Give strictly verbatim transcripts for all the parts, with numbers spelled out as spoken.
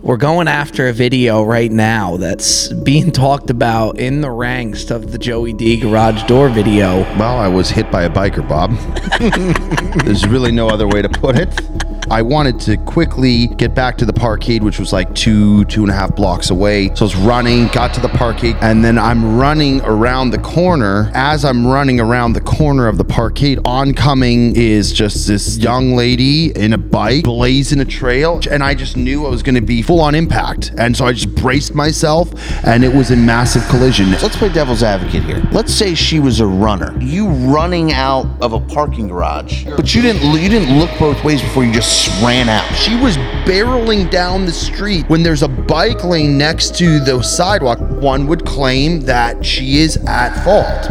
We're going after a video right now that's being talked about in the ranks of the Joey D garage door video. Well, I was hit by a biker, Bob. There's really no other way to put it. I wanted to quickly get back to the parkade, which was like two, two and a half blocks away. So I was running, got to the parkade, and then I'm running around the corner. As I'm running around the corner of the parkade, oncoming is just this young lady in a bike, blazing a trail, and I just knew I was going to be full on impact. And so I just braced myself, and it was a massive collision. Let's play devil's advocate here. Let's say she was a runner. You running out of a parking garage, but you didn't you didn't look both ways before you just ran out. She was barreling down the street when there's a bike lane next to the sidewalk. One would claim that she is at fault.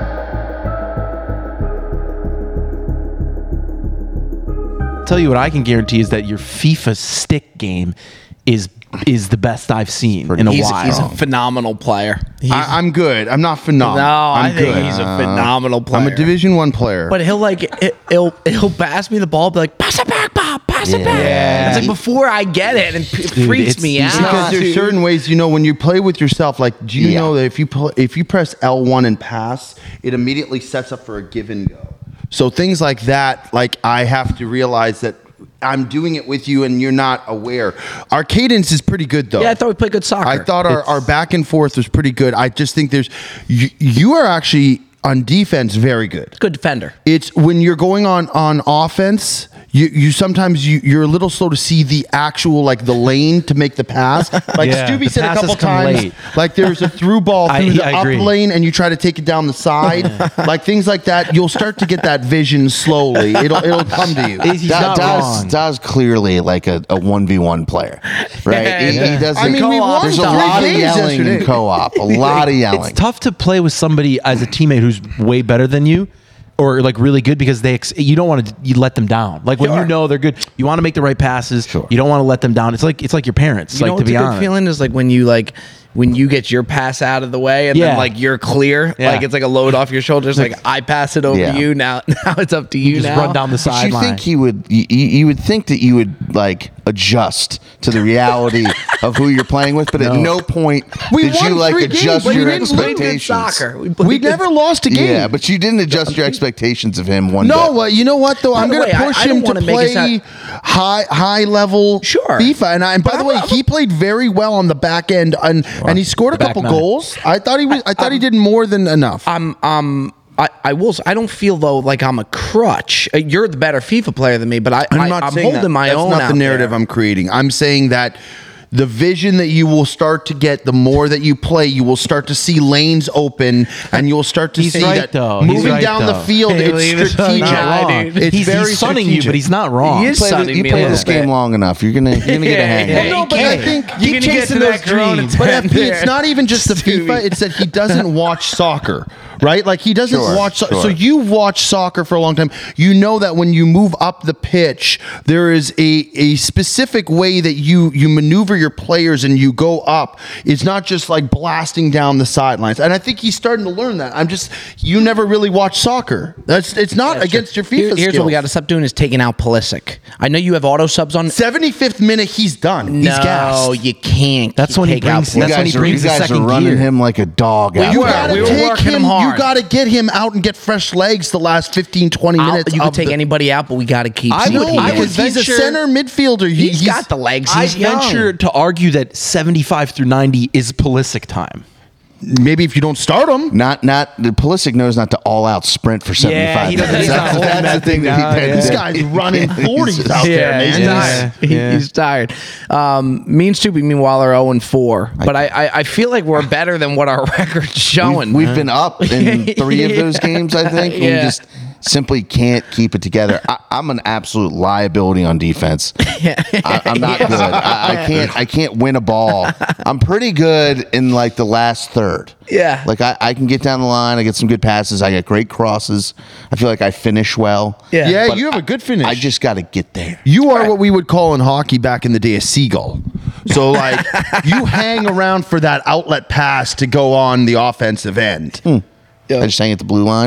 Tell you what I can guarantee is that your FIFA stick game is is the best I've seen in a he's, while. He's a phenomenal player. He's, I, I'm good. I'm not phenomenal. no, I'm I think good. he's a phenomenal player. I'm a Division One player. But he'll like it, he'll he'll pass me the ball, be like, pass it back, Bob, pass it back. Yeah. It's like before I get it, and it Dude, freaks it's- me it's out. because there's dude. certain ways, you know, when you play with yourself, like, do you Yeah. know that if you pl- if you press L one and pass, it immediately sets up for a give and go. So things like that, like I have to realize that I'm doing it with you and you're not aware. Our cadence is pretty good though. Yeah, I thought we played good soccer. I thought our, It's- our back and forth was pretty good. I just think there's you, you are actually on defense very good. good defender. It's when you're going on on offense, you you sometimes you you're a little slow to see the actual like the lane to make the pass. Like Yeah, Stubby the said a passes couple come times, late. like there's a through ball I- through the I up agree. lane and you try to take it down the side, like things like that. You'll start to get that vision slowly. It'll it'll come to you. He's Da- not Da's, wrong. Da's clearly like a, a one v one player, right? He, he doesn't. I mean, we won there's a three lot of games yelling yesterday. in co-op. A lot of yelling. It's tough to play with somebody as a teammate who's way better than you or like really good because they ex- you don't want to you let them down. Like when Sure. you know they're good, you want to make the right passes. Sure. You don't want to let them down. It's like it's like your parents. You like know to what's be a good honest. feeling is like when you like when you get your pass out of the way and Yeah. then like you're clear. Yeah. Like it's like a load off your shoulders. Like I pass it over Yeah. to you now. Now it's up to you, You just now. run down the But you sideline. think he would? You, you would think that you would like adjust to the reality of who you're playing with, but at no point We did you won like three games, adjust but your we didn't play good expectations. Soccer. We, played We good- never lost a game. Yeah, but you didn't adjust your expectations of him one No, bit. uh, you know what though? I'm the going way, to I- push I don't him to wanna make it play sound- high high level Sure. FIFA. And, I, and by But the I'm way, not- he played very well on the back end, and and he scored a back couple nine. goals. I thought he was. I thought he did more than enough. I'm um I, I will s- I don't feel though like I'm a crutch. Uh, You're the better FIFA player than me, but I, I'm I not I'm saying holding that. my That's own. not out the narrative there. I'm creating. I'm saying that the vision that you will start to get the more that you play, you will start to see lanes open, and you'll start to He's see right, that though. He's moving right, down the though. field. Hey, It's leave us strategic. alone. Not Nah, wrong. dude. It's he's, very he's sunning you, strategic. but he's not wrong. He You is played, sunning you me a played little this game bit. long enough. You're gonna you're gonna get a hang. Yeah, of it. Well, no, but I think you're keep gonna get chasing to that those dreams. Corona But tent F P, there. it's not even just the Scooby. FIFA. It's that he doesn't watch soccer, right? Like he doesn't Sure, watch. So, sure. so you've watched soccer for a long time. You know that when you move up the pitch, there is a a specific way that you you maneuver your players and you go up. It's not just like blasting down the sidelines. And I think he's starting to learn that. I'm just you never really watch soccer. That's it's not against your FIFA. Here- here's what we got to skills. stop doing is taking out Pulisic. I know you have auto subs on. seventy-fifth minute, he's done. he's No, gassed. you can't. That's when he take out brings- You That's when he guys are, brings you the guys are second running gear. him like a dog. out You were. there. gotta We were take working him. him hard. You gotta get him out and get fresh legs the last fifteen, twenty I'll- minutes. you can of take the- anybody out, but we got to keep. I Steve would- Heaton. I would because he's a venture- center midfielder. He, He's got the legs. I He's young. venture to argue that seventy-five through ninety is Pulisic time. maybe if you don't start him. Not not the Pulisic knows not to all out sprint for seventy-five. he doesn't- minutes. he's not That's, holding that's that the thing thing that he down, did. yeah. This guy's running forties out there, man. he's Yeah. tired. Yeah. He's tired. Um, me and Stupid, meanwhile, are zero and four. But I, I, I feel like we're better than what our record's showing. We've, we've been up in three of those games, I think. and We Yeah. just simply can't keep it together. I, I'm an absolute liability on defense. I, I'm not good. I, I can't. I can't win a ball. I'm pretty good in like the last third. Yeah. Like I, I can get down the line. I get some good passes. I get great crosses. I feel like I finish well. Yeah. Yeah, But you have a good finish. I just got to get there. You are what we would call in hockey back in the day a seagull. So, like, you hang around for that outlet pass to go on the offensive end. I just hang at the blue line.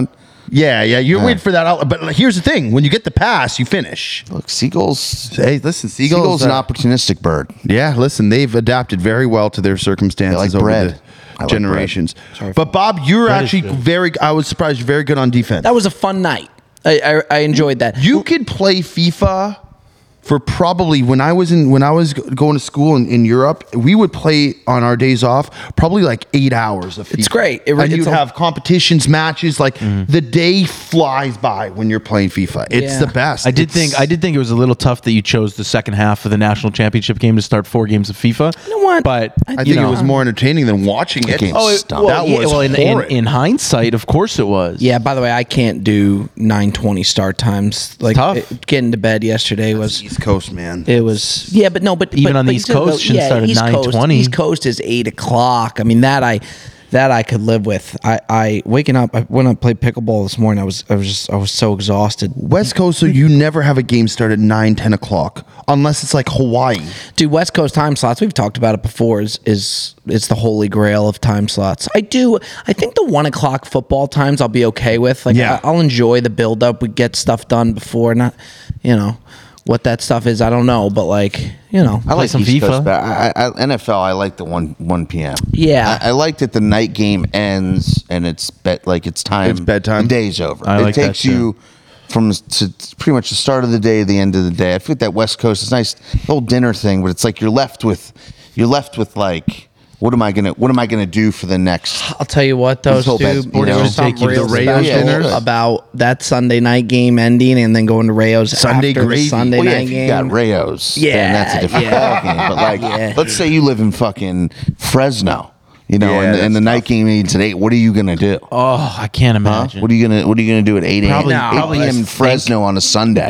Yeah, yeah. You're waiting for that out. But here's the thing: when you get the pass, you finish. Look, seagulls. Hey, listen, seagulls. Seagulls an uh, opportunistic bird. Yeah, listen, they've adapted very well to their circumstances like over bread. the I like generations. But Bob, you're Bread is actually good. very. I was surprised. You're very good on defense. That was a fun night. I, I, I enjoyed that. You could play FIFA for probably when I was in when I was going to school in, in Europe. We would play on our days off probably like eight hours of FIFA. It's great. It- and it's you'd a- have competitions, matches. Like the day flies by when you're playing FIFA. It's Yeah. the best. I did It's- think I did think it was a little tough that you chose the second half of the national championship game to start four games of FIFA. You know what? But I I you think know, it was more entertaining than watching it. game Oh, it, stunk. well, That yeah, was well, in, in, horrid. in hindsight, of course it was. Yeah, by the way, I can't do nine twenty start times. Like Tough. it- getting to bed yesterday was East Coast, man. it was yeah, but no, but Even but- on the but East you took Coast, shouldn't start at East Coast- nine twenty. East Coast is eight o'clock. I mean that I that I could live with. I, I waking up I, when I played pickleball this morning. I was I was just I was so exhausted. West Coast, so you never have a game start at nine, ten o'clock unless it's like Hawaii. Dude, West Coast time slots. We've talked about it before. Is is it's the holy grail of time slots. I do. I think the one o'clock football times I'll be okay with. Like Yeah. I, I'll enjoy the build up. We get stuff done before. Not, you know, what that stuff is. I don't know, but like you know, I like some East FIFA. Coast, but I, I, N F L. I like the one one p.m. Yeah. I, I like that the night game ends and it's bet like it's time. It's bedtime. The day's over. I it like that takes too. you from to pretty much the start of the day, the end of the day. I feel like that West Coast is nice, the whole dinner thing, but it's like you're left with you're left with like. What am I gonna What am I gonna do for the next? I'll tell you what, though, This whole Stu, best- you there know, was something take you to real the Rayo's special dinners. about that Sunday night game ending and then going to Rayo's Sunday after gravy. the Sunday Well, yeah, night if you game. got Rayos, then Yeah, that's a different yeah. ballgame. But like, Yeah. let's say you live in fucking Fresno, you know, Yeah, and, and the that's night game ends at eight. What are you gonna do? Oh, I can't Huh? imagine. What are you gonna What are you gonna do at eight a.m. Probably- eight probably p.m. in just Fresno on a Sunday?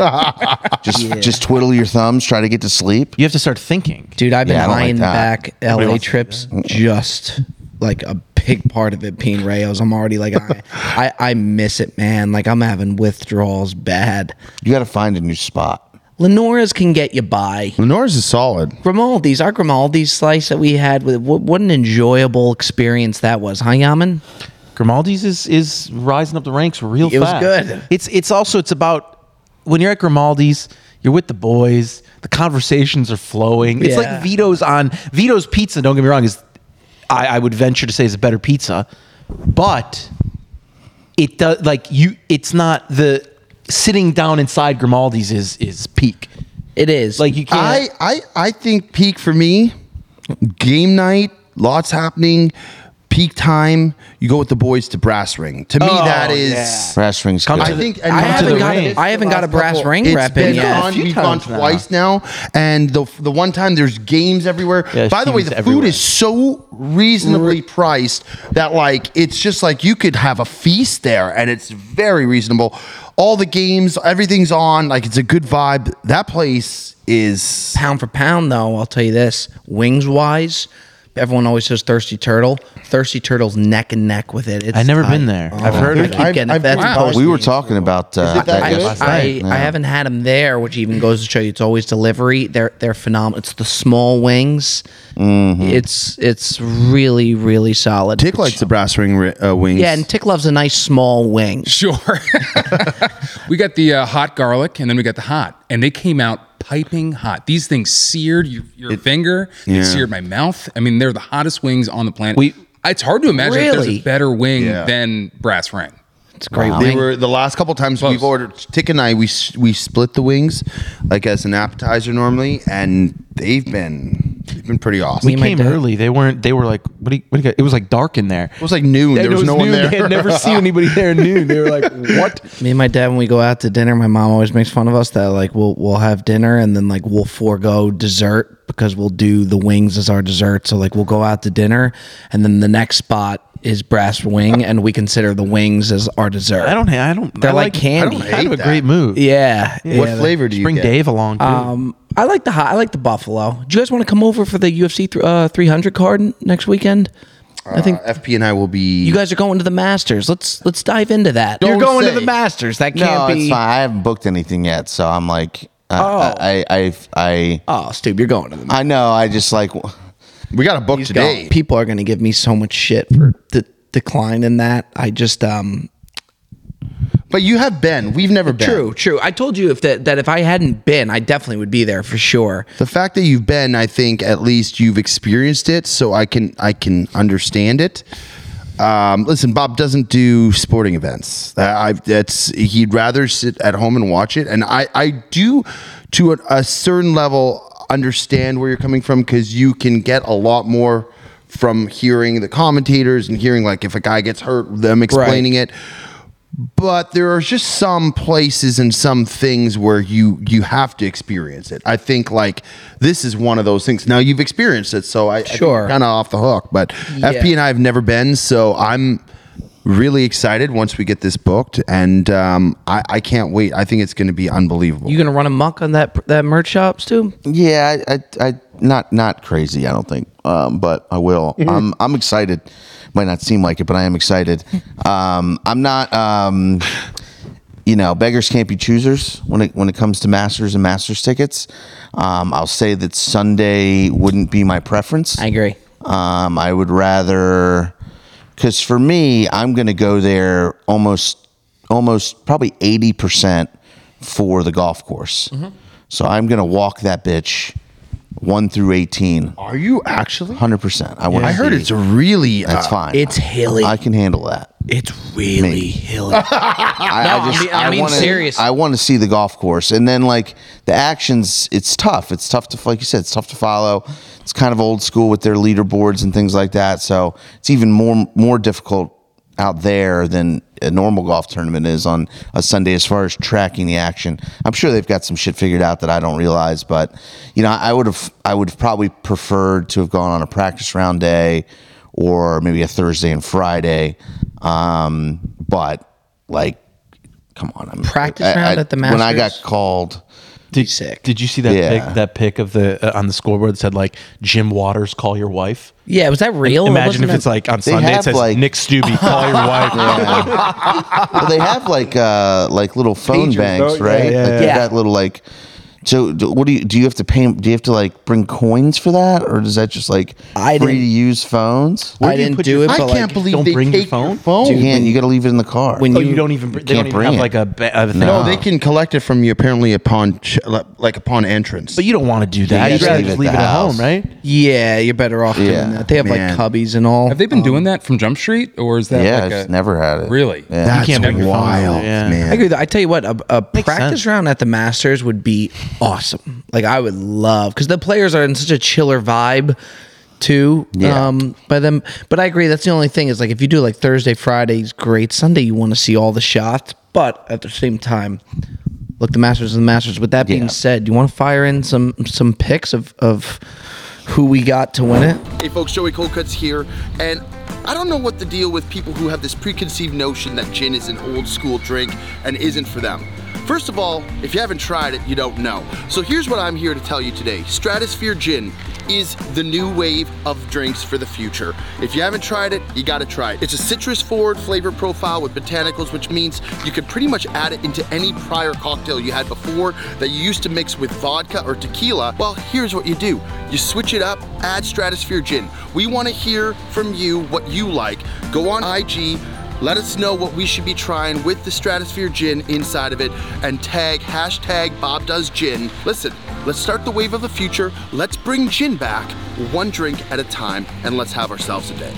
just just twiddle your thumbs, try to get to sleep. You have to start thinking. Dude, I've been Yeah, I don't like eyeing that. back L Nobody A wants to do trips just like a big part of it being Rayo's. I'm already like, I, I, I miss it, man. Like I'm having withdrawals bad. You got to find a new spot. Lenora's can get you by. Lenore's is solid. Grimaldi's, our Grimaldi's slice that we had, with what, what an enjoyable experience that was, huh, Yaman? Grimaldi's is is rising up the ranks real It was fast. good. It's it's also it's about when you're at Grimaldi's, you're with the boys, the conversations are flowing. It's Yeah. like Vito's on Vito's Pizza. Don't get me wrong, is I, I would venture to say is a better pizza, but it does like you. It's not the sitting down inside Grimaldi's is is peak. It is. Like you can't. I, I I think peak for me, game night, lots happening, peak time. You go with the boys to Brass Ring. To me, Oh, that is. yeah. Brass rings. Come good. to I the- think I and to haven't the got ring. I haven't got a brass ring It's rep been in yet. gone. few We've gone times now. twice now, and the the one time there's games everywhere. Yeah, By the way, games the everywhere. food is so reasonably priced that like it's just like you could have a feast there, and it's very reasonable. All the games, everything's on. Like it's a good vibe. That place is. Pound for pound, though, I'll tell you this: wings wise, everyone always says Thirsty Turtle. Thirsty Turtle's neck and neck with it. It's I've never tight. been there. Oh, I've heard I of it. keep I've- getting I've it. That's been- post- we were talking about uh, it that that good? last I, night. I Yeah. haven't had them there, which even goes to show you it's always delivery. They're they're phenomenal. It's the small wings. Mm-hmm. It's it's really really solid. Tick likes the Brass Ring ri- uh, wings. Yeah, and Tick loves a nice small wing. Sure. We got the uh, hot garlic, and then we got the hot, and they came out piping hot. These things seared your, your finger. They Yeah. seared my mouth. I mean, they're the hottest wings on the planet. We- it's hard to imagine if there's Really? a better wing Yeah. than Brass Ring. It's a great They wing. were the last couple times Close. we've ordered. Tick and I we s- we split the wings, like as an appetizer normally, and they've been they've been pretty awesome. We Me and my came dad- early. They weren't. They were like, what do you? What do you got? It was like dark in there. It was like noon. There And was, it no one noon. there. They had never seen anybody there at noon. They were like, what? Me and my dad, when we go out to dinner, my mom always makes fun of us that like we'll we'll have dinner and then like we'll forego dessert because we'll do the wings as our dessert. So like we'll go out to dinner and then the next spot is Brass Wing and we consider the wings as our dessert. I don't. I don't. They're I like candy. I don't hate kind of a that. great move. Yeah. What yeah. flavor do you Bring get? Dave along too. Um, I like the hot, I like the buffalo. Do you guys want to come over for the U F C th- uh, three hundred card n- next weekend? I think Uh, F P and I will be. you guys are going to the Masters. Let's let's dive into that. Don't You're going say. to the Masters. That No, can't it's be. fine. I haven't booked anything yet, so I'm like, uh, Oh. I, I, I, Oh, Steve, you're going to the Masters. I know. I just like, we got a book He's today. going. People are going to give me so much shit for the decline in that. I just um But you have been. We've never been. True, true. I told you if that, that if I hadn't been, I definitely would be there for sure. The fact that you've been, I think at least you've experienced it, so I can I can understand it. Um, listen, Bob doesn't do sporting events. I, that's he'd rather sit at home and watch it, and I I do to a, a certain level understand where you're coming from because you can get a lot more from hearing the commentators and hearing like if a guy gets hurt, them explaining right. it. But there are just some places and some things where you you have to experience it. I think like this is one of those things. Now you've experienced it, so I, sure. I kind of off the hook. But yeah. F P and I have never been, so I'm really excited once we get this booked, and um, I, I can't wait. I think it's going to be unbelievable. You gonna run amok on that that merch shop, Stu? Yeah, I, I, I not not crazy. I don't think, um, but I will. Mm-hmm. I'm I'm excited. Might not seem like it, but I am excited. Um, I'm not. Um, you know, beggars can't be choosers when it when it comes to Masters and Masters tickets. Um, I'll say that Sunday wouldn't be my preference. I agree. Um, I would rather, because for me, I'm going to go there almost almost probably eighty percent for the golf course. Mm-hmm. So I'm going to walk that bitch. One through eighteen. Are you actually? Hundred percent. I want. I heard it's really. That's uh, fine. It's hilly. I can handle that. It's really Maybe. hilly. I, No, I mean- I mean wanna, serious. I want to see the golf course, and then like the actions. It's tough. It's tough to, like you said, it's tough to follow. It's kind of old school with their leaderboards and things like that. So it's even more more difficult out there than a normal golf tournament is on a Sunday as far as tracking the action. I'm sure they've got some shit figured out that I don't realize, but you know, I would have I would have probably preferred to have gone on a practice round day or maybe a Thursday and Friday. Um, but like, come on, I'm Practice I, round I, at the when I got Masters? called. Did, Sick. Did you see that Yeah. pic? That pic of the uh, on the scoreboard that said like Jim Waters, call your wife. Yeah, was that real? Imagine Wasn't if that- it's like on They Sunday it have, says like- Nick Stubbe, call your wife. Well, they have like uh like little phone Pagers, banks, though. right? Yeah, yeah, like yeah. they got little like. So do- what do you do? You have to pay? Do you have to like bring coins for that, or is that just like I free to didn't- use phones? I didn't do it, I but can't like, believe don't they bring your take your phone? phone. You can't. You got to leave it in the car. When Oh, you- you don't even. They can't don't even bring have it. like a, ba- a thing. No, they can collect it from you apparently upon ch- like upon entrance. But you don't want to do that. you You'd just rather leave just it leave at it the at home, house. right? yeah, you're better off Yeah. doing that. They have Man. like cubbies and all. Have they been doing that from Jump Street, or is that yeah, like I've a, never had it. Really? Yeah. That's can't bring your phone. wild, Yeah. man. I agree. I tell you what, a, a practice sense. round at the Masters would be awesome. Like I would love because the players are in such a chiller vibe too. Yeah. Um, by them, but I agree. That's the only thing is like if you do like Thursday, Friday's great. Sunday, you want to see all the shots, but at the same time, look, the Masters and the Masters. With that being Yeah. said, you want to fire in some some picks of of who we got to win it. Hey folks, Joey Colcutt's here, and I don't know what the deal with people who have this preconceived notion that gin is an old school drink and isn't for them. First of all, if you haven't tried it, you don't know. So here's what I'm here to tell you today. Stratosphere Gin is the new wave of drinks for the future. If you haven't tried it, you gotta try it. It's a citrus forward flavor profile with botanicals, which means you could pretty much add it into any prior cocktail you had before that you used to mix with vodka or tequila. Well, here's what you do. You switch it up, add Stratosphere Gin. We wanna hear from you what you like. Go on I G, let us know what we should be trying with the Stratosphere Gin inside of it, and tag hashtag Bob Does Gin. Listen, let's start the wave of the future. Let's bring gin back one drink at a time, and let's have ourselves a day.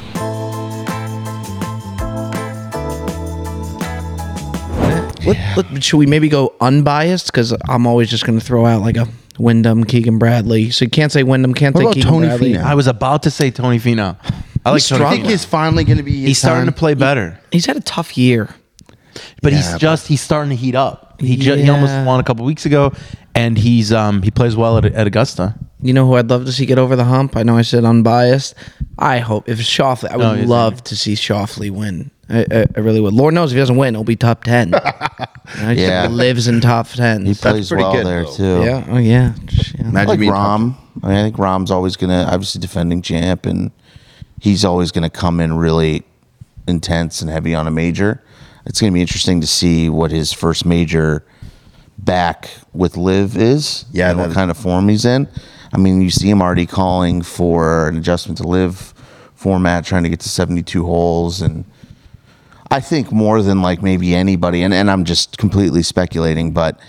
Let, let- should we maybe go unbiased? Because I'm always just going to throw out like a Wyndham, Keegan Bradley. So you can't say Wyndham, can't What say about Keegan Tony Bradley. Finau? I was about to say Tony Finau. I like He's Tony I strong. think Finau. it's finally going to be. He's starting to play better, He's had a tough year. but Yeah, he's but- just he's starting to heat up. He ju- he almost Yeah. won a couple weeks ago, and he's um he plays well at, at Augusta. You know who I'd love to see get over the hump? I know I said unbiased. I hope if it's Shoffley, I would No, he's- love to see Shoffley win. I, I, I really would. Lord knows if he doesn't win, he'll be top ten. You know, he Yeah. lives in top ten. He plays pretty well good, there though. too. Yeah. Oh yeah. Yeah. I Imagine like being Rom. I mean, I think Rom's always gonna obviously defending champ, and he's always gonna come in really intense and heavy on a major. It's gonna be interesting to see what his first major back with Liv is. Yeah, and that what is- kind of form he's in. I mean, you see him already calling for an adjustment to Liv format, trying to get to seventy-two holes, and I think more than like maybe anybody, and, and I'm just completely speculating, but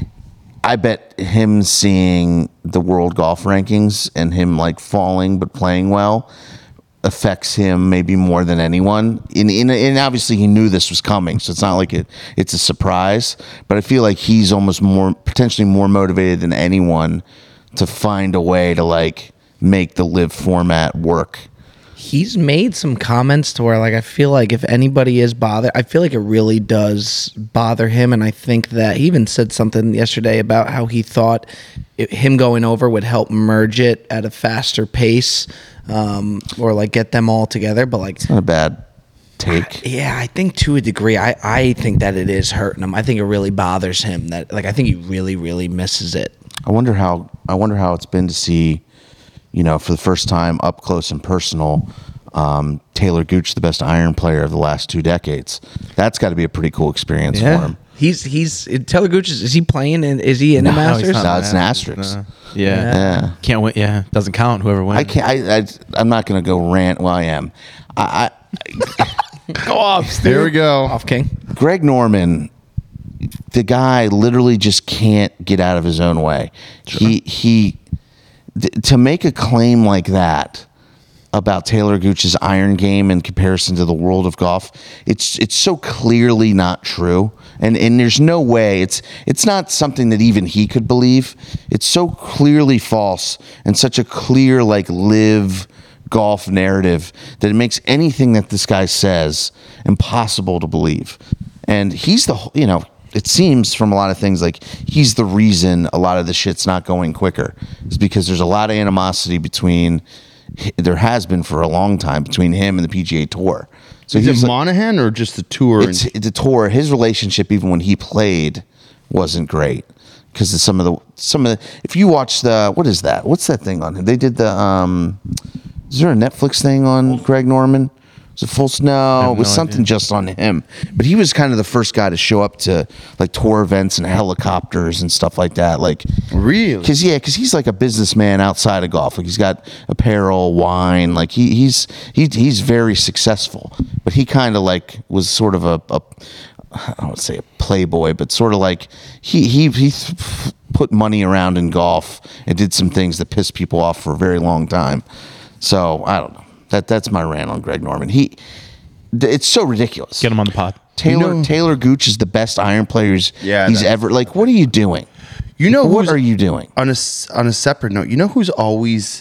I bet him seeing the world golf rankings and him like falling but playing well affects him maybe more than anyone. In, in, and obviously he knew this was coming, so it's not like it it's a surprise. But I feel like he's almost more potentially more motivated than anyone to find a way to like make the live format work. He's made some comments to where, like, I feel like if anybody is bothered, I feel like it really does bother him. And I think that he even said something yesterday about how he thought it, him going over would help merge it at a faster pace, um, or like get them all together. But like, It's not a bad take. yeah, I think to a degree, I, I think that it is hurting him. I think it really bothers him that, like, I think he really, really misses it. I wonder how I wonder how it's been to see, you know, for the first time up close and personal, um, Taylor Gooch, the best iron player of the last two decades. That's got to be a pretty cool experience for him. He's he's Taylor Gooch. Is, is he playing? In, is he in the No, he's Masters? not. No, it's an asterisk. Yeah. Yeah. Can't win. Yeah. Doesn't count. Whoever wins. I can't. I, I I'm not going to go rant. Well, I am. I, I Go off, Stu. There we go. Off King. Greg Norman, the guy literally just can't get out of his own way. He he th- to make a claim like that about Taylor Gooch's iron game in comparison to the world of golf, it's it's so clearly not true. And and there's no way it's it's not something that even he could believe. It's so clearly false and such a clear like live golf narrative that it makes anything that this guy says impossible to believe. And he's the, you know, it seems from a lot of things like he's the reason a lot of the shit's not going quicker, is because there's a lot of animosity between, there has been for a long time, between him and the P G A Tour. So Is he's it like, Monahan or just the tour? it's the tour. His relationship, even when he played, wasn't great because of some of the some of the. If you watch the, what is that? What's that thing on him? They did the. um Is there a Netflix thing on Greg Norman? Was it full? No, it was no something idea. just on him. But he was kind of the first guy to show up to like tour events and helicopters and stuff like that. Like Really? Because yeah, because he's like a businessman outside of golf. Like he's got apparel, wine. Like he he's he, he's very successful. But he kind of like was sort of a, a I don't want to say a playboy, but sort of like he he he th- put money around in golf and did some things that pissed people off for a very long time. So I don't know. That that's my rant on Greg Norman. He, it's so ridiculous. Get him on the pod. Taylor You know- Taylor Gooch is the best iron players Yeah, he's that's- ever. Like, what are you doing? You know what who's- are you doing? on a s- on a separate note, you know who's always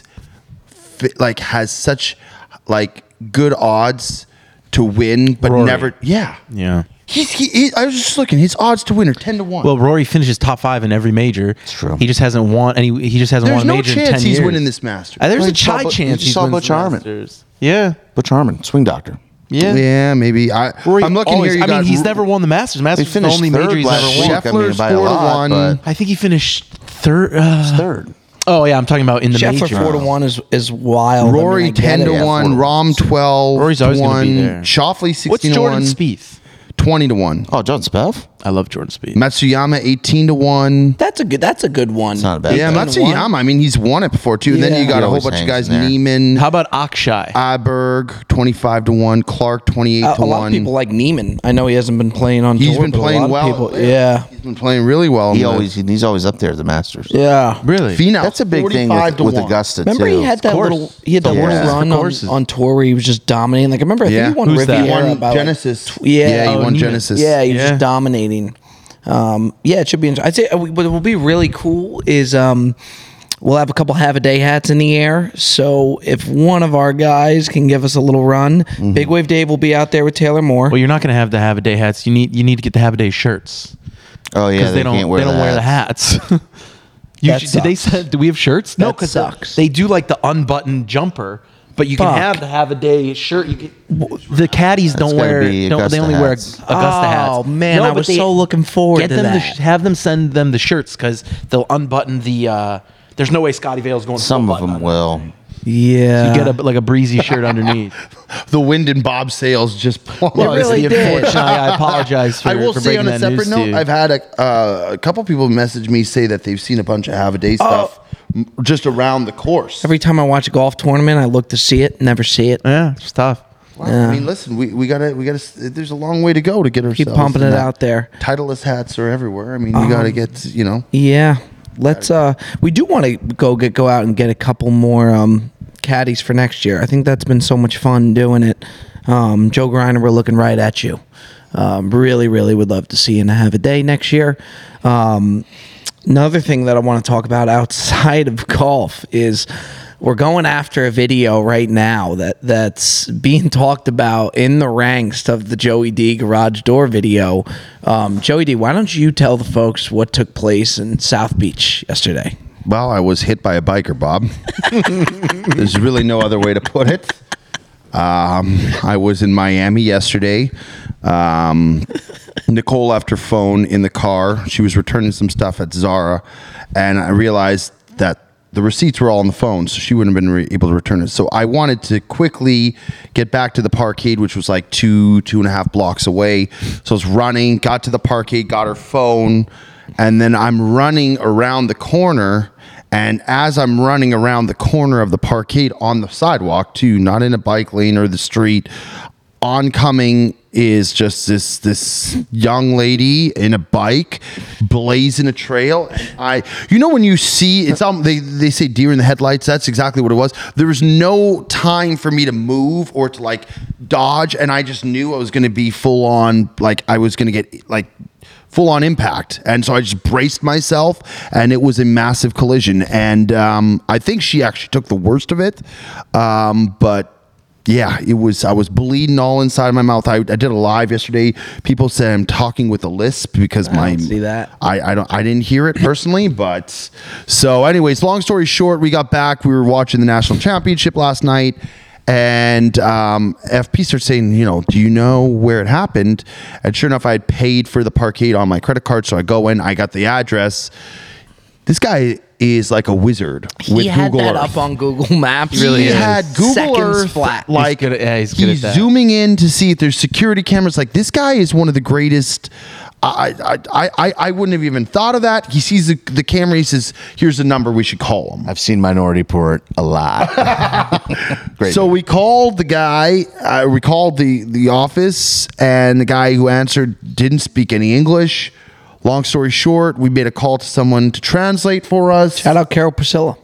fi- like has such like good odds to win, but Rory. never. Yeah, Yeah. he's he, he. I was just looking. His odds to win are ten to one. Well, Rory finishes top five in every major. It's true. He just hasn't won any. He just hasn't there's won a no major in chance ten he's years. winning this Masters. Uh, there's Well, a you saw high Bu- chance you he saw wins Butch the Harmon. Masters. Yeah. Butch Harmon, swing doctor. Yeah. yeah, maybe. I, Rory I'm looking always- here. You I mean, got he's Ru- never won the Masters. Masters is the finished only third major he's last ever week. won. I mean, Scheffler's by a four to lot, one. but I think he finished third. Uh, third. oh yeah, I'm talking about in the Scheffler major. four to one is is wild. I mean, Rory I get ten it. to Yeah, one, four. Rom twelve. Rory's always to gonna one, be there. Shoffley sixteen What's to Jordan one, Spieth? twenty to one. Oh, John Speff. I love Jordan Spieth. Matsuyama eighteen to one. That's a good. That's a good one. It's not a bad Yeah, thing. Matsuyama. I mean, he's won it before too. And then Yeah. you got He a whole always bunch of hangs guys: in there. Neiman, How about Akshay? Aberg, twenty-five to one. Clark, twenty-eight Uh, to a lot one. of people like Neiman. I know he hasn't been playing on. He's tour, been but a playing lot of well. people- yeah, He's been playing really well. He in the- always he's always up there at the Masters. yeah. Really? Finau, That's a big thing forty-five with, to with one. Augusta Remember too. he had that course. little he had that The little horses, run the on, courses. on tour where he was just dominating. Like I remember, I Yeah. think he won Who's that? Riviera He won about like, Genesis. tw- yeah, yeah, he Oh, won Neiman. Genesis. yeah, he was Yeah. just dominating. Um, yeah, it should be. I'd say uh, we- what will be really cool is um, we'll have a couple have a day hats in the air. So if one of our guys can give us a little run, Mm-hmm. Big Wave Dave will be out there with Taylor Moore. Well, you're not going to have the have a day hats. You need you need to get the have a day shirts Oh yeah, because they, they, don't can't wear they don't the wear the hats. hats. you That should, did they sucks. send? Do we have shirts? No, That because sucks. they do like the unbuttoned jumper. But you can Fuck. have the have a day shirt. You can, the caddies don't gotta wear. be Don't, they Augusta only wear hats. Augusta hats. Oh, man, I but was they- so looking forward get to them that. The, have them send them the shirts because they'll unbutton the. Uh, there's no way Scotty Vale's going. Some full of button them on will. Yeah, it. You get a like a breezy shirt underneath. The wind and Bob Sales just plummeted. Well, it's really the did. unfortunate- I apologize for, I will for say breaking on a that separate news to note, you. I've had a, uh, a couple people message me say that they've seen a bunch of have a Oh. day stuff m- just around the course. every time I watch a golf tournament, I look to see it, never see it. Yeah, it's tough. Well, I mean, listen, we, we gotta we gotta. There's a long way to go to get ourselves. Keep pumping in it that. out there. Titleist hats are everywhere. I mean, we gotta get you know. Yeah, let's. Uh, we do want to go get go out and get a couple more um caddies for next year. I think that's been so much fun doing it. Um, Joe Greiner, we're looking right at you. Um, really, really would love to see you and have a day next year. Um, another thing that I want to talk about outside of golf is we're going after a video right now that that's being talked about in the ranks of the Joey D garage door video. Um, Joey D, why don't you tell the folks what took place in South Beach yesterday? Well, I was hit by a biker, Bob. There's really no other way to put it. Um, I was in Miami yesterday. Um, Nicole left her phone in the car. She was returning some stuff at Zara, and I realized that the receipts were all on the phone, so she wouldn't have been re- able to return it. So I wanted to quickly get back to the Parkade, which was like two, two and a half blocks away. So I was running, got to the Parkade, got her phone, and then I'm running around the corner. And as I'm running around the corner of the Parkade on the sidewalk, too, not in a bike lane or the street, oncoming is just this this young lady in a bike blazing a trail. And I, you know, when you see it's um, they they say deer in the headlights. That's exactly what it was. There was no time for me to move or to like dodge, and I just knew I was going to be full on. Like I was going to get like. full on impact. And so I just braced myself, and it was a massive collision. And um, I think she actually took the worst of it. Um, but yeah, it was, I was bleeding all inside of my mouth. I, I did a live yesterday. People said I'm talking with a lisp because my, I don't see that. I, I don't, I didn't hear it personally, but so anyways, long story short, we got back, we were watching the national championship last night. And um, F P starts saying, you know, do you know where it happened? And sure enough, I had paid for the Parkade on my credit card. So I go in, I got the address. This guy is like a wizard with He had Google that Earth. up on Google Maps. He had Google Seconds Earth flat. like He's good at- yeah, he's good he's at that. zooming in to see if there's security cameras. Like this guy is one of the greatest. I I I, I wouldn't have even thought of that. He sees the, the camera. He says, "Here's the number. We should call him." I've seen Minority Report a lot. Great. So we called the guy. Uh, we called the the office, and the guy who answered didn't speak any English. Long story short, we made a call to someone to translate for us, Shout out Carol Priscilla.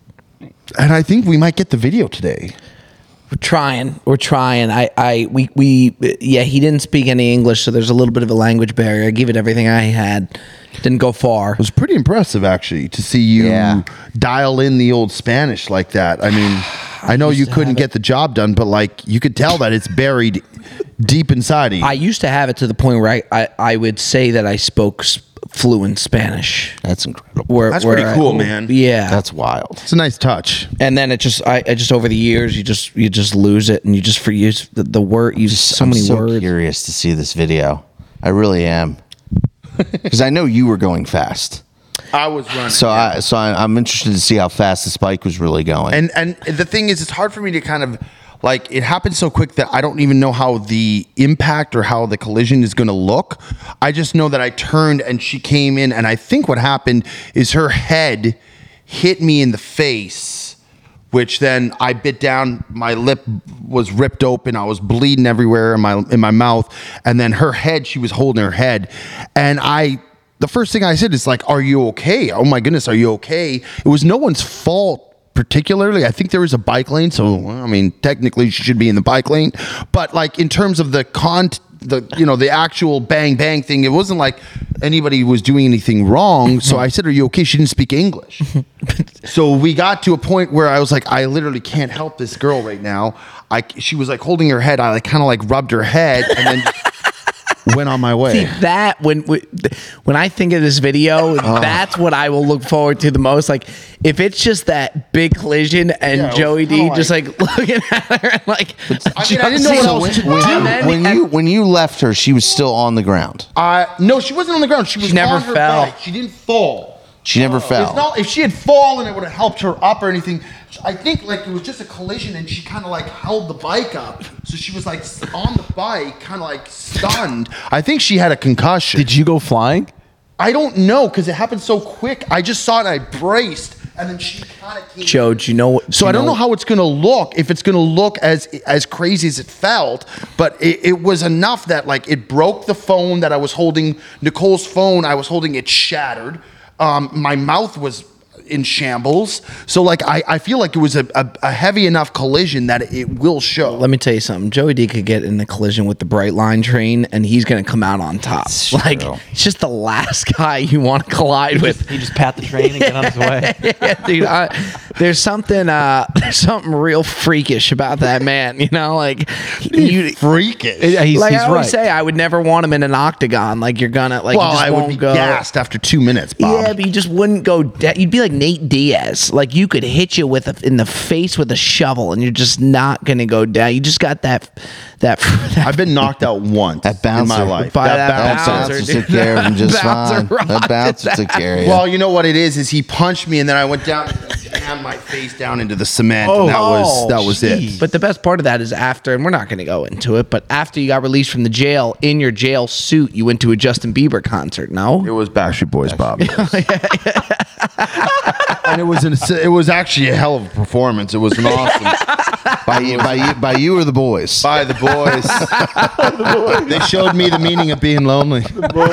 and I think we might get the video today. We're trying. We're trying. I, I, we, we, yeah, he didn't speak any English, so there's a little bit of a language barrier. I gave it everything I had. Didn't go far. It was pretty impressive, actually, to see you Yeah. dial in the old Spanish like that. I mean, I know you couldn't get the job done, but like you could tell that it's buried deep inside of you. I used to have it to the point where I, I, I would say that I spoke s- fluent Spanish. That's incredible. Where, That's where pretty I- cool, man. Yeah. That's wild. It's a nice touch. and then it just, I, I just over the years, you just, you just lose it, and you just forget the, the word. You just so I'm many so words. curious to see this video. I really am. Because I know you were going fast. I was running. So I so I, I'm interested to see how fast this bike was really going. And and the thing is, it's hard for me to kind of like it happened so quick that I don't even know how the impact or how the collision is going to look. I just know that I turned and she came in, and I think what happened is her head hit me in the face, which then I bit down. My lip was ripped open. I was bleeding everywhere in my in my mouth, and then her head. She was holding her head, and I. The first thing I said is like, "Are you okay? Oh my goodness, are you okay?" It was no one's fault particularly. I think there was a bike lane, so well, I mean, technically she should be in the bike lane. But like in terms of the con, the you know the actual bang bang thing, it wasn't like anybody was doing anything wrong. So I said, "Are you okay?" She didn't speak English. So we got to a point where I was like, I literally can't help this girl right now. I she was like holding her head. I like kind of like rubbed her head and then. Went on my way. See, that when when I think of this video, that's what I will look forward to the most. Like if it's just that big collision and Yeah, it was Joey D kinda just like looking at her and like, I mean, I didn't know what So else when, to do. when, And then- you, when you when you left her, she was still on the ground. Uh, no, she wasn't on the ground. She was never on her fell. bike. She didn't fall. She never fell. It's not, if she had fallen, it would have helped her up or anything. I think like it was just a collision, and she kind of like held the bike up, so she was like on the bike, kind of like stunned. I think she had a concussion. Did you go flying? I don't know because it happened so quick. I just saw it, and I braced, and then she kind of came. Joe, do you know what? So do you I don't know how it's going to look, if it's going to look as as crazy as it felt, but it, it was enough that like it broke the phone that I was holding. Nicole's phone, I was holding it shattered. Um, my mouth was in shambles. So like I, I feel like it was a, a, a heavy enough collision that it will show. Let me tell you something. Joey D could get in a collision with the Bright Line train, and he's going to come out on top. Like, it's just the last guy you want to collide with. He just pat the train and get on his way. Yeah, dude, I, there's something, uh, there's something real freakish about that man. You know, like you freakish. He's, like he's I always right. say, I would never want him in an octagon. Like you're gonna, like, Well, you just I won't would be go. gassed after two minutes, Bob. Yeah, but you just wouldn't go. De- you'd be like Nate Diaz. Like you could hit you with a, in the face with a shovel, and you're just not gonna go down. You just got that. That. that I've been knocked out once That bouncer. in my life. By that That bouncer, bouncer dude. took care of him just Bouncer fine. That rocked bouncer his took care of you. Well, you know what it is? Is he punched me, and then I went down and jammed my face down into the cement. Oh, and that was that was geez. it. But the best part of that is after, and we're not going to go into it, but after you got released from the jail, in your jail suit, you went to a Justin Bieber concert, no? It was Backstreet Boys, Bob. And it was an, it was actually a hell of a performance. It was an awesome. by you, by you, by you or the boys? By the boys. They showed me the meaning of being lonely.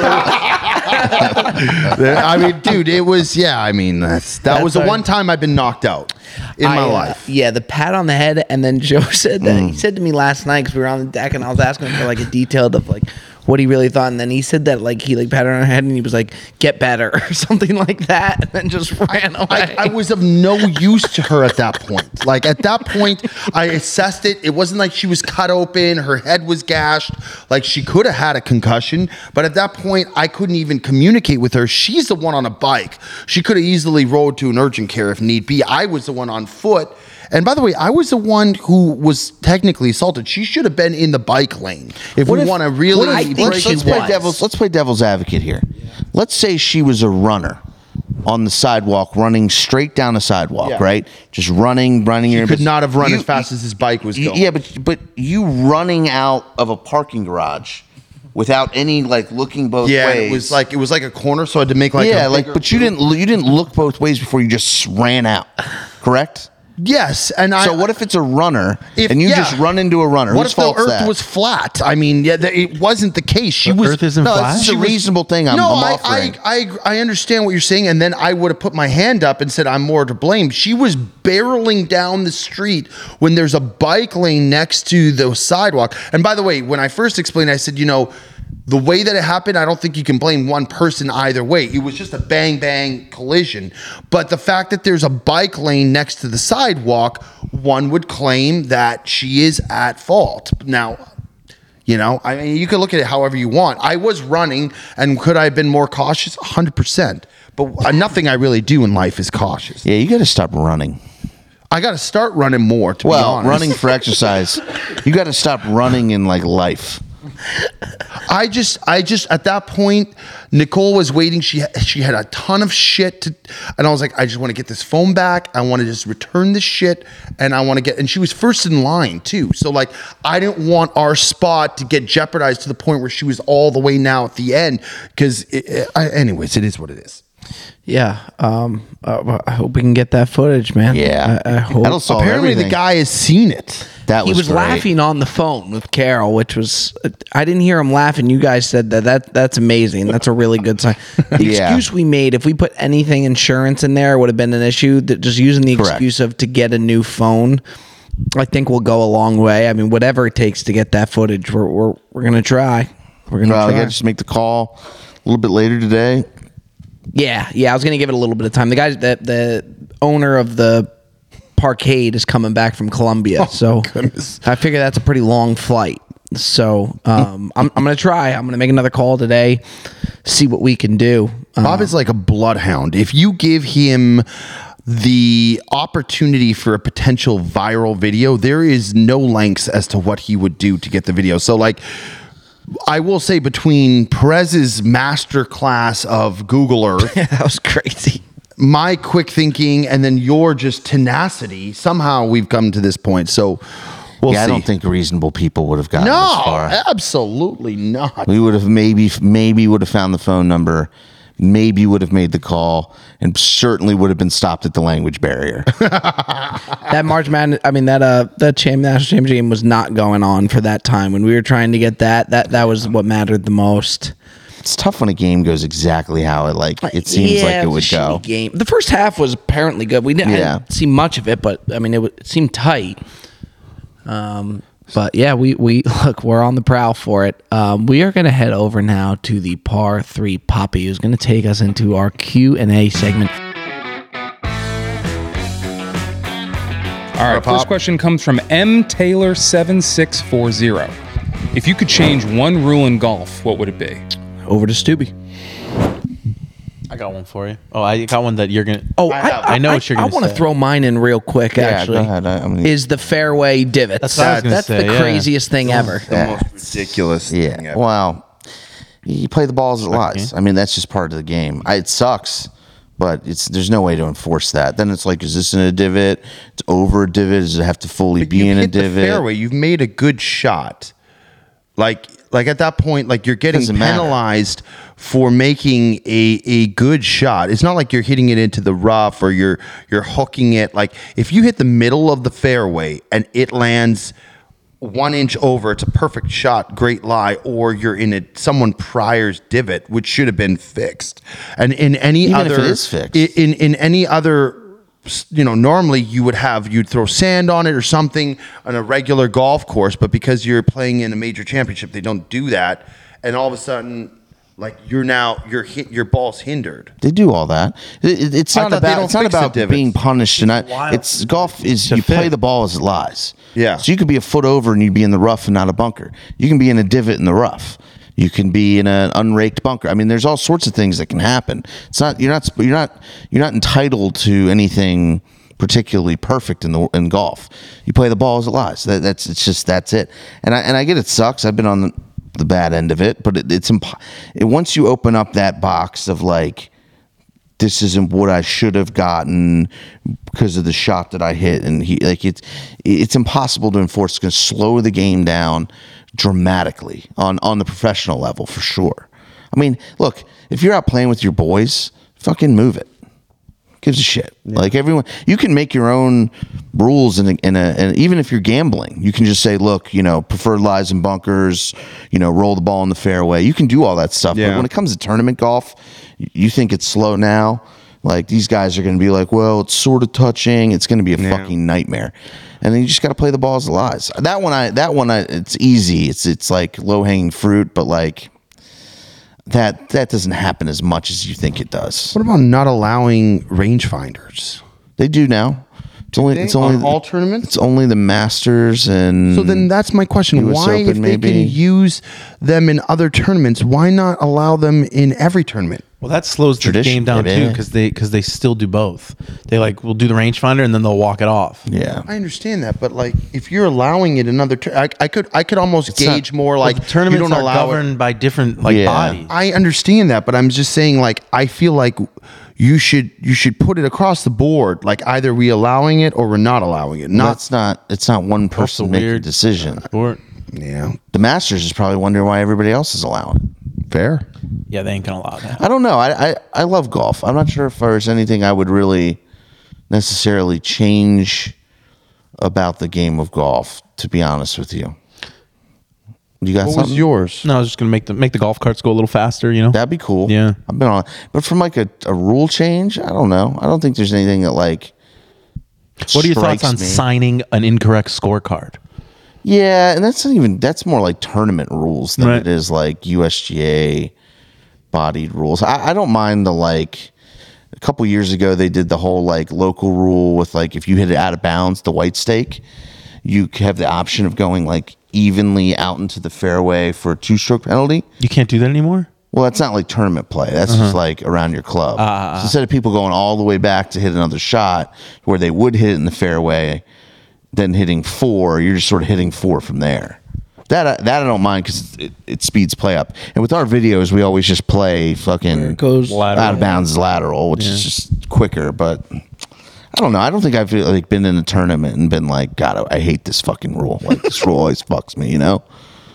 I mean, dude, it was, yeah, I mean, that's, that That's was the our- one time I've been knocked out in I, my uh, life. Yeah, the pat on the head, and then Joe said that he said to me last night because we were on the deck, and I was asking him for like a detailed of like what he really thought, and then he said that like he like patted her on her head, and he was like, "Get better" or something like that, and then just ran away. I, I was of no use to her at that point. Like at that point, I assessed it. It wasn't like she was cut open, her head was gashed. Like she could have had a concussion, but at that point, I couldn't even communicate with her. She's the one on a bike. She could have easily rode to an urgent care if need be. I was the one on foot. And by the way, I was the one who was technically assaulted. She should have been in the bike lane. If What we if- want to really, what if- I think let's, she let's play was. devil's. Let's play devil's advocate here. Let's say she was a runner on the sidewalk, running straight down the sidewalk, Yeah. right? Just running, running. He your- could not have run You- as fast as his bike was you- going. Yeah, but but you running out of a parking garage without any like looking both yeah, ways. it was like it was like a corner, so I had to make like yeah, a like bigger- but you didn't you didn't look both ways before you just ran out, correct? Yes, and I. So what if it's a runner If- and you yeah. just run into a runner? What Whose if the fault's Earth that? was flat? I mean, yeah, th- it wasn't the case. She The was. Earth isn't no, flat? This is she a was- reasonable thing I'm, no, I'm I, offering. I, I, ag- I understand what you're saying, and then I would have put my hand up and said I'm more to blame. She was barreling down the street when there's a bike lane next to the sidewalk. And by the way, when I first explained, I said, you know, the way that it happened, I don't think you can blame one person either way. It was just a bang bang collision. But the fact that there's a bike lane next to the sidewalk, one would claim that she is at fault. Now, you know, I mean, you can look at it however you want. I was running, and could I have been more cautious? one hundred percent. But uh, nothing I really do in life is cautious. yeah, you got to stop running. I got to start running more, to be Well, honest. running for exercise. You got to stop running in like life. I just, I just, at that point, Nicole was waiting. She she had a ton of shit to, and I was like, I just want to get this phone back. I want to just return this shit, and I want to get. And she was first in line too. So like, I didn't want our spot to get jeopardized to the point where she was all the way now at the end. Because, anyways, it is what it is. yeah, um, uh, I hope we can get that footage, man. Yeah. I, I hope. That'll solve Apparently, everything. the guy has seen it. That He was, was great. laughing on the phone with Carol, which was I didn't hear him laughing. You guys said that. That that's amazing. That's a really good sign. The Yeah. excuse we made, if we put anything insurance in there, would have been an issue. That just using the Correct. excuse of to get a new phone, I think will go a long way. I mean, whatever it takes to get that footage, we're we're we're gonna try. We're gonna Well, I try. got to just make the call a little bit later today. Yeah, yeah. I was gonna give it a little bit of time. The guy, the the owner of the Parkade is coming back from Colombia, so goodness. I figure that's a pretty long flight. So um, I'm I'm gonna try. I'm gonna make another call today, see what we can do. Um, Bob is like a bloodhound. If you give him the opportunity for a potential viral video, there is no lengths as to what he would do to get the video. So like, I will say between Perez's master class of Google Earth, that was crazy. my quick thinking, and then your just tenacity, somehow we've come to this point. So we'll yeah, see. I don't think reasonable people would have gotten this No, far. absolutely not. We would have maybe maybe would have found the phone number, maybe would have made the call and certainly would have been stopped at the language barrier. That March Madness, I mean that uh that champ, national championship game was not going on for that time when we were trying to get that. That that was what mattered the most. It's tough when a game goes exactly how it like it seems Yeah, like it would was a go. shitty Game. The first half was apparently good. We didn't, I Yeah. didn't see much of it, but I mean it, w- it seemed tight. Um, but yeah, we we look we're on the prowl for it. Um, we are going to head over now to the par three. Poppy, who's going to take us into our Q and A segment. All right, first question comes from M Taylor seven six four zero. If you could change one rule in golf, what would it be? Over to Stubby. I got one for you. Oh, I got one that you're gonna. Oh, I I, have- I, I know what you're I gonna want to say. throw mine in real quick. Yeah, Actually, go ahead. I, I'm gonna, is the fairway divots. That's what I was gonna That's say, the yeah. craziest thing ever. The most ridiculous thing yeah. ever. Well, you play the balls at lies. I mean, that's just part of the game. I, it sucks, but it's there's no way to enforce that. Then it's like, is this in a divot? It's over a divot. Does it have to fully But be you in a hit the divot? fairway. You've made a good shot. Like, like at that point, like you're getting Doesn't matter. penalized for making a a good shot. It's not like you're hitting it into the rough or you're you're hooking it. Like if you hit the middle of the fairway and it lands one inch over, it's a perfect shot, great lie. Or you're in a someone prior's divot, which should have been fixed. And in any Even if other, it is fixed. i- in in any other. You know, normally you would have you'd throw sand on it or something on a regular golf course, but because you're playing in a major championship, they don't do that, and all of a sudden, like you're now your hit your ball's hindered. They do all that. It- it- it's I not thought they about don't it's not fix the about divots. being punished. And I, it's golf is you play fit. the ball as it lies. Yeah. So you could be a foot over and you'd be in the rough and not a bunker. You can be in a divot in the rough. You can be in an unraked bunker. I mean, there's all sorts of things that can happen. It's not you're not you're not you're not entitled to anything particularly perfect in the in golf. You play the ball as it lies. That, that's it's just that's it. And I and I get it sucks. I've been on the, the bad end of it, but it, it's imp- it, once you open up that box of like, this isn't what I should have gotten because of the shot that I hit, and he like it's it's impossible to enforce. It's going to slow the game down dramatically on on the professional level for sure. I mean, look, if you're out playing with your boys, fucking move it. Gives a shit. Like everyone, you can make your own rules in a, in a, and even if you're gambling, you can just say, look, you know, preferred lies and bunkers, you know, roll the ball in the fairway. You can do all that stuff. Yeah. But when it comes to tournament golf, you think it's slow now. Like these guys are going to be like, well, it's sort of touching. It's going to be a Yeah. fucking nightmare. And then you just got to play the ball as it lies. That one, I, that one, I, it's easy. It's, it's like low hanging fruit, but like, that that doesn't happen as much as you think it does. What about not allowing rangefinders? They do now. It's only they? it's only On all tournaments? It's only the Masters and So then that's my question. U S Why, Open, if they maybe? can use them in other tournaments, why not allow them in every tournament? Well, that slows the Tradition, game down baby. too, because they because they still do both. They like will do the rangefinder and then they'll walk it off. yeah. I understand that, but like if you're allowing it in other, tur- I, I could I could almost not- gauge more like Like tournaments you don't are allow it. governed by different like Yeah. bodies. I understand that, but I'm just saying like I feel like you should you should put it across the board, like either we allowing it or we're not allowing it. Not That's not. It's not one Also person making a weird. decision. Or yeah, The Masters is probably wondering why everybody else is allowing it. fair. yeah, they ain't gonna allow that. I don't know. I, I I love golf. I'm not sure if there's anything I would really necessarily change about the game of golf. To be honest with you, you got What something? was yours? No, I was just gonna make the make the golf carts go a little faster. You know. That'd be cool. Yeah. I've been on, but from like a, a rule change, I don't know. I don't think there's anything that like. What are your thoughts strikes on me. signing an incorrect scorecard? Yeah, and that's not even that's more like tournament rules than Right. it is like U S G A bodied rules. I, I don't mind the like a couple years ago they did the whole like local rule with like if you hit it out of bounds, the white stake, you have the option of going like evenly out into the fairway for a two stroke penalty. You can't do that anymore. Well, that's not like tournament play. That's just like around your club. So instead of people going all the way back to hit another shot where they would hit it in the fairway, then hitting four, you're just sort of hitting four from there. That I- that I don't mind because it, it speeds play up. And with our videos, we always just play fucking goes Lateral. out of bounds lateral, which is just quicker. But I don't know. I don't think I've like been in a tournament and been like, God, I hate this fucking rule. Like this rule always fucks me. You know?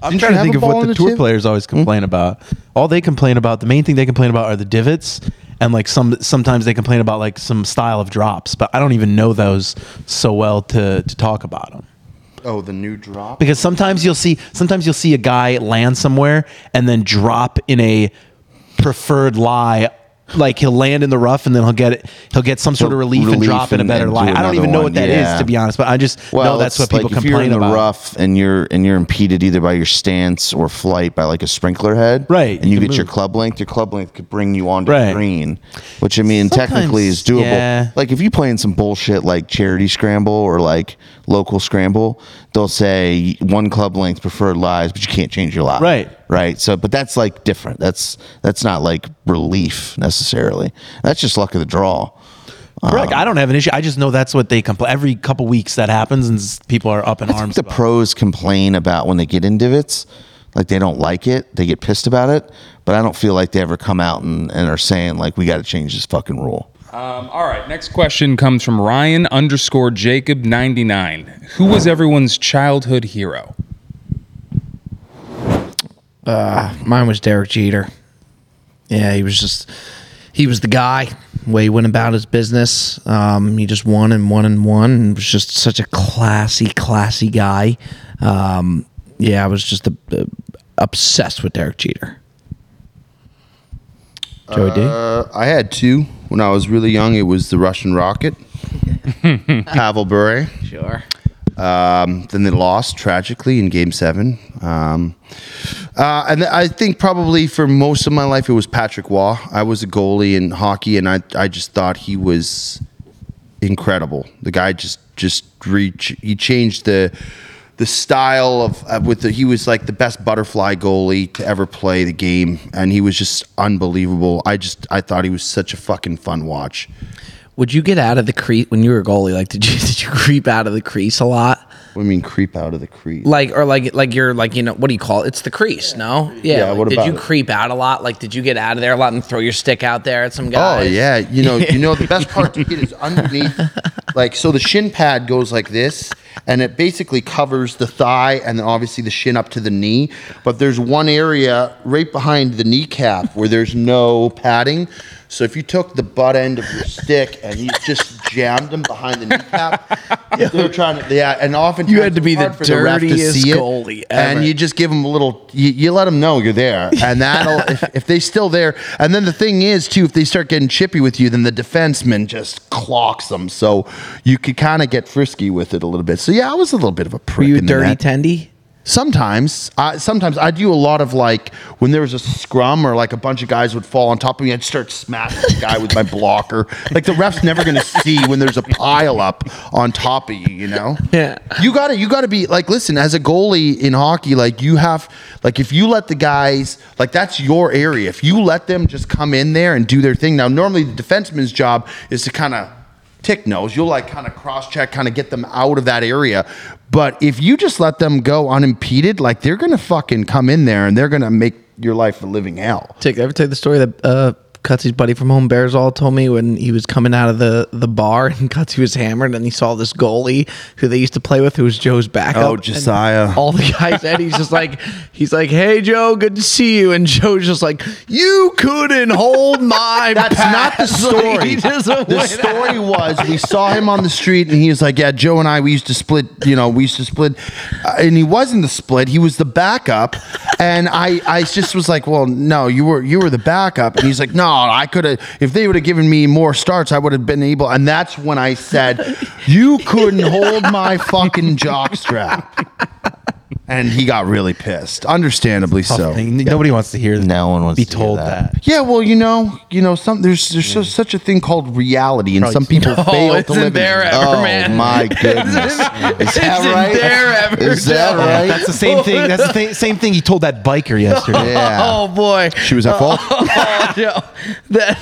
I'm Didn't trying you to think have of a ball what in the it tour too? players always complain about. All they complain about, the main thing they complain about are the divots, and like some sometimes they complain about like some style of drops. But I don't even know those so well to to talk about them. Oh, the new drop. Because sometimes you'll see sometimes you'll see a guy land somewhere and then drop in a preferred lie. Like he'll land in the rough and then he'll get it. He'll get some sort of relief, and relief drop in a and- better and do lie. I don't another even know one, what that is, yeah. to be honest. But I just know that's what it's people like if you're complain in the about. rough and you're and you're impeded either by your stance or flight by like a sprinkler head, Right, And you, you can get your move. club length. Your club length could bring you onto Right. the green, which I mean Sometimes, technically is doable. yeah. Like if you play in some bullshit like charity scramble or like local scramble, they'll say one club length preferred lies, but you can't change your lie. Right. Right. So, but that's like different. That's that's not like relief necessarily. That's just luck of the draw. Correct. I don't have an issue. I just know that's what they complain. Every couple weeks that happens, and s- people are up in I think arms. the about it. pros complain about when they get in divots, like they don't like it, they get pissed about it. But I don't feel like they ever come out and, and are saying like we got to change this fucking rule. Um, all right, next question comes from Ryan underscore Jacob ninety-nine. Who was everyone's childhood hero? Mine was Derek Jeter. Yeah, he was just he was the guy. The way he went about his business. Um, he just won and won and won, and was just such a classy, classy guy. Um, yeah, I was just a, a- obsessed with Derek Jeter. Joey D. Uh, I had two when I was really young. It was the Russian Rocket, Pavel Bure. Sure. Um, then they lost tragically in Game Seven. Um, uh, and I think probably for most of my life it was Patrick Waugh. I was a goalie in hockey, and I I just thought he was incredible. The guy just just reach. He changed the the style of uh, with the. He was like the best butterfly goalie to ever play the game, and he was just unbelievable. I just I thought he was such a fucking fun watch. Would you get out of the crease when you were a goalie? Like, did you did you creep out of the crease a lot? What do you mean creep out of the crease? Like, or like, like you're like, you know, what do you call it? It's the crease, no? Yeah. Yeah, like, what did about you it? creep out a lot? Like, did you get out of there a lot and throw your stick out there at some Oh guys? yeah, you know, you know the best part to get is underneath, like so the shin pad goes like this, and it basically covers the thigh and then obviously the shin up to the knee. But there's one area right behind the kneecap where there's no padding. So if you took the butt end of your stick and you just jammed them behind the kneecap, they're trying to yeah, and often You had to be the dirtiest goalie ever. and you just give them a little. You, you let them know you're there, and that'll if, if they're still there. And then the thing is too, if they start getting chippy with you, then the defenseman just clocks them. So you could kind of get frisky with it a little bit. So yeah, I was a little bit of a prick. Were you a in the dirty net. tendy? Sometimes, I, sometimes I do a lot of like when there was a scrum or like a bunch of guys would fall on top of me, I'd start smashing the guy with my blocker. Like the ref's never going to see when there's a pile up on top of you. You know? Yeah. You got to, you got to be like, listen, as a goalie in hockey, like you have, like if you let the guys, like that's your area. If you let them just come in there and do their thing. Now, normally the defenseman's job is to kind of tick nose. You'll like kind of cross check, kind of get them out of that area. But if you just let them go unimpeded, like they're gonna fucking come in there and they're gonna make your life a living hell. Take ever tell you the story that uh, Cutsy's buddy from Home Bears all told me when he was coming out of the, the bar and Cutsy was hammered and he saw this goalie who they used to play with who was Joe's backup. Oh, Josiah. And all the guys said he's just like he's like, "Hey Joe, good to see you." And Joe's just like, "You couldn't hold my That's not the pass." Like, story. he just The went story was we saw him on the street and he was like, yeah, Joe and I, we used to split, you know, we used to split. Uh, and he wasn't the split. He was the backup. And I, I just was like, well, no, you were, you were the backup. And he's like, no, I could have, if they would have given me more starts, I would have been able. And that's when I said, you couldn't hold my fucking jock strap. And he got really pissed, understandably so. Thing. Nobody wants to hear. No one wants be to hear told that. that. Yeah, well, you know, you know, some there's there's so, such a thing called reality, and some people No, fail to isn't live there in it. ever, Oh man? my goodness! Is that Isn't right? there ever, Is that Joe? right? That's the same thing. That's the th- same thing he told that biker yesterday. Yeah, Oh boy. she was at fault. Oh, Joe. That,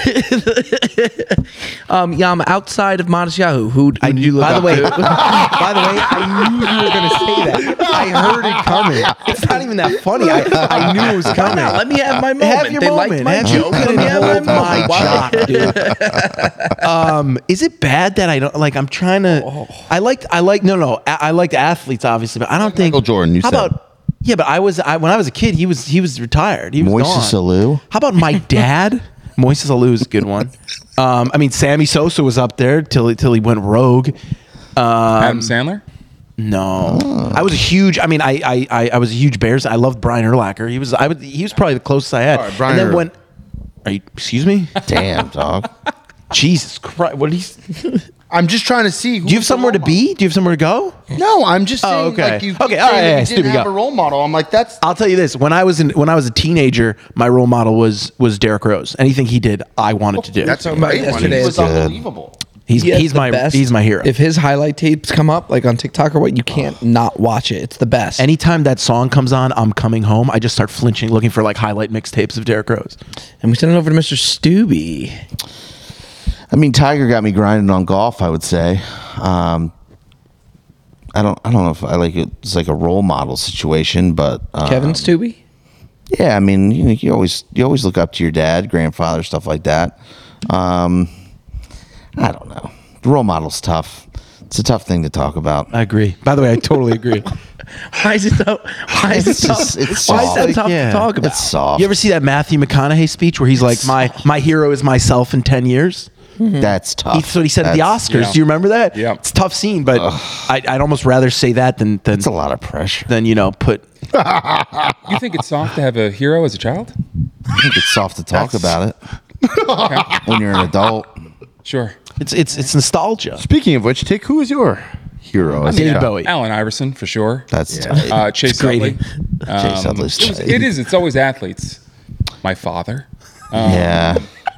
um, yeah, I'm outside of Modest Yahoo. Who, who did you look By the up way, to? by the way, I knew you were going to say that. I heard it coming. It's not even that funny. I, I knew it was coming. Now, let me have my moment. Have your they moment. liked my Have joke. your- Let me have my hold my moment. Why- jock, dude. um, is it bad that I don't like? I'm trying to. I liked. I like. No, no. I, I liked athletes, obviously, but I don't think Michael Jordan, you how said. about Yeah, but I was I, when I was a kid. He was he was retired. He was Moises gone. Alou. How about my dad? Moises Alou is a good one. Um, I mean, Sammy Sosa was up there till he, till he went rogue. Um, Adam Sandler. No, I was a huge. I mean, I, I I I was a huge Bears. I loved Brian Urlacher. He was I would he was probably the closest I had. All right, Brian and then Ur- when, are you, excuse me? Damn, dog. Jesus Christ! What did he? I'm just trying to see. Do you have somewhere to be? Do you have somewhere to go? No, I'm just saying. Oh, okay. Like you Okay, keep all saying right, that yeah, you stupid didn't have go. a role model. I'm like, that's. I'll tell you this: when I was in when I was a teenager, my role model was was Derrick Rose. Anything he did, I wanted to do. That's a about great one. yesterday He is was good. unbelievable. he's He has he's the my best. he's my hero. If his highlight tapes come up, like on TikTok or what, you can't not watch it. It's the best. Anytime that song comes on, I'm coming home. I just start flinching, looking for like highlight mixtapes of Derrick Rose. And we send it over to Mister Stubby. I mean, Tiger got me grinding on golf. I would say. Um, I don't. I don't know if I like it. It's like a role model situation, but um, Kevin Stubby? Yeah, I mean, you know, you always you always look up to your dad, grandfather, stuff like that. Um, I don't know. The role model's tough. It's a tough thing to talk about. I agree. By the way, I totally agree. Why is it so? Why is it It's tough? just- it's Why is that soft. tough Yeah. to talk about? It's soft. You ever see that Matthew McConaughey speech where he's like, "My my hero is myself in ten years." That's tough. That's what he said at the That's- Oscars. yeah. Do you remember that? Yeah. It's a tough scene, but I, I'd almost rather say that than than It's a lot of pressure. than you know put. You think it's soft to have a hero as a child? I think it's soft to talk about it when you're an adult. Sure. It's it's it's nostalgia. Speaking of which, Tick, who is your hero? as a David child? Bowie. Allen Iverson for sure. That's tight. Uh, Chase Grady. Utley. Um, Chase Utley's it, was- tight. it is. It's always athletes. My father. yeah.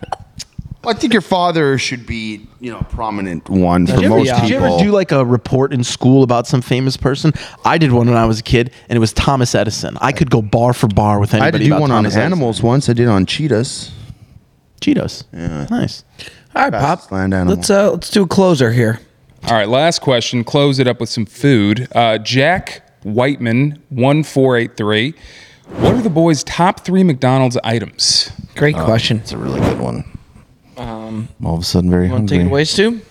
I think your father should be, you know, a prominent one for Did you, ever, most did people. you ever do like a report in school about some famous person? I did one when I was a kid, and it was Thomas Edison. I could go bar for bar with I had to anybody. do about one Thomas on Edison. animals once. I did on cheetahs. Cheetos. Yeah, nice. All right, Pop. Fastest land animal. Let's uh, let's do a closer here. All right, last question. Close it up with some food. Uh, Jack Whiteman, one four eight three. What are the boys' top three McDonald's items? Great question. It's a really good one. Um, All of a sudden, very Want to hungry. take it away, Stu?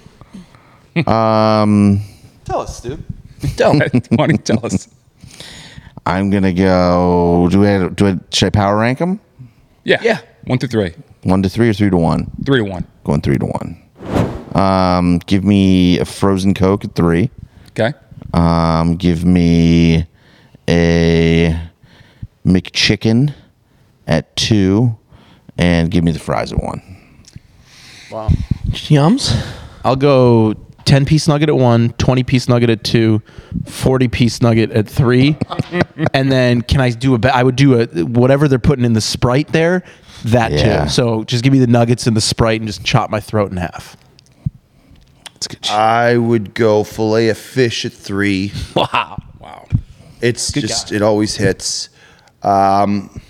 Um, Tell us, dude. Don't. Why don't you tell us? I'm gonna go. Do we? Do I, should I power rank them? Yeah. Yeah. One through three. One to three or three to one? Three to one. Going three to one. Um, give me a frozen Coke at three. Okay. Um, give me a McChicken at two, and give me the fries at one. Yums? I'll go ten piece nugget at one, twenty piece nugget at two, forty piece nugget at three. And then can I do a, ba- I would do a, whatever they're putting in the Sprite there, that Yeah. too. So just give me the nuggets and the Sprite and just chop my throat in half. It's good. shit. I would go fillet of fish at three. Wow. Wow. It's just it always hits. Um,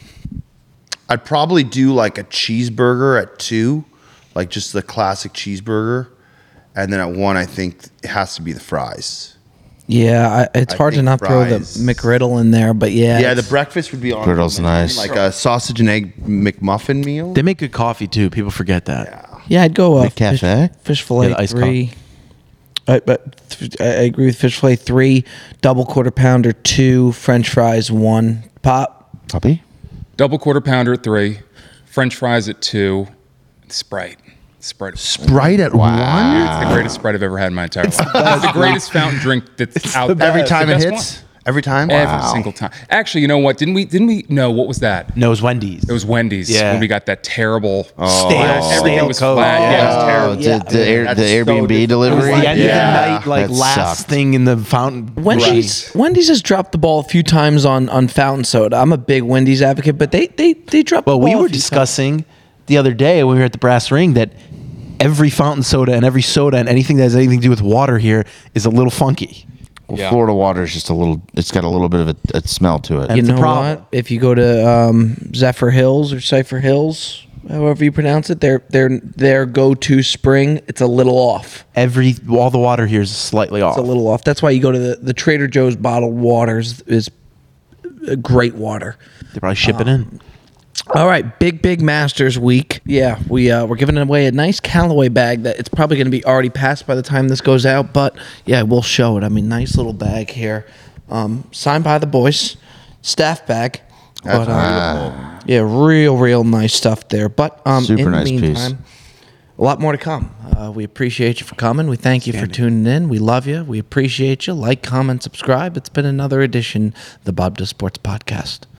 I'd probably do like a cheeseburger at two, like just the classic cheeseburger, and then at one I think it has to be the fries. Yeah, I, it's I hard to think not throw the fries. McGriddle in there, but yeah. Yeah, the it's- breakfast would be on. Griddle's nice. Like a sausage and egg McMuffin meal. They make good coffee too. People forget that. Yeah, I'd go uh, fish, McCafe? fish fillet Yeah, the iced three. I, but th- I agree with fish fillet three, double quarter pounder two, French fries one. Pop. Puppy? Double quarter pounder at three. French fries at two. Sprite. Sprite. Sprite at It's the greatest Sprite I've ever had in my entire life. It's the greatest fountain drink that's out there. Every It's the time it best hits. one. Every time. Every single time. Actually, you know what? Didn't we? Didn't we? No. What was that? No, it's Wendy's. It was Wendy's. Yeah. When we got that terrible. stale, Everything stale was Coke. flat. Yeah, it was Oh, terrible. the, Yeah. the, Air, the That's so Airbnb different. delivery? It was the end Yeah. of the night, like That last sucked. thing in the fountain. Wendy's Wendy's has dropped the ball a few times on, on fountain soda. I'm a big Wendy's advocate, but they they they dropped Well, the we ball. a were few discussing the other day when we were at the Brass Ring that every fountain soda and every soda and anything that has anything to do with water here is a little funky. Well, Yeah. Florida water is just a little, it's got a little bit of a, a smell to it. times. You That's the know problem. what? If you go to um, Zephyr Hills or Cypher Hills, however you pronounce it, their their their go to spring, it's a little off. Every all the water here is slightly off. It's a little off. That's why you go to the, the Trader Joe's bottled waters is a great water. They probably ship it in. All right, big big Masters week. Yeah, we uh, we're giving away a nice Callaway bag that it's probably going to be already passed by the time this goes out, but yeah, we'll show it. I mean, nice little bag here, um, signed by the boys. staff bag. That's But, um, yeah, real, real nice stuff there. But um, Super in nice the piece. meantime, a lot more to come. Uh, we appreciate you for coming. We thank you for tuning in. We love you. We appreciate you. Like, comment, subscribe. It's been another edition of the Bob Does Sports Podcast.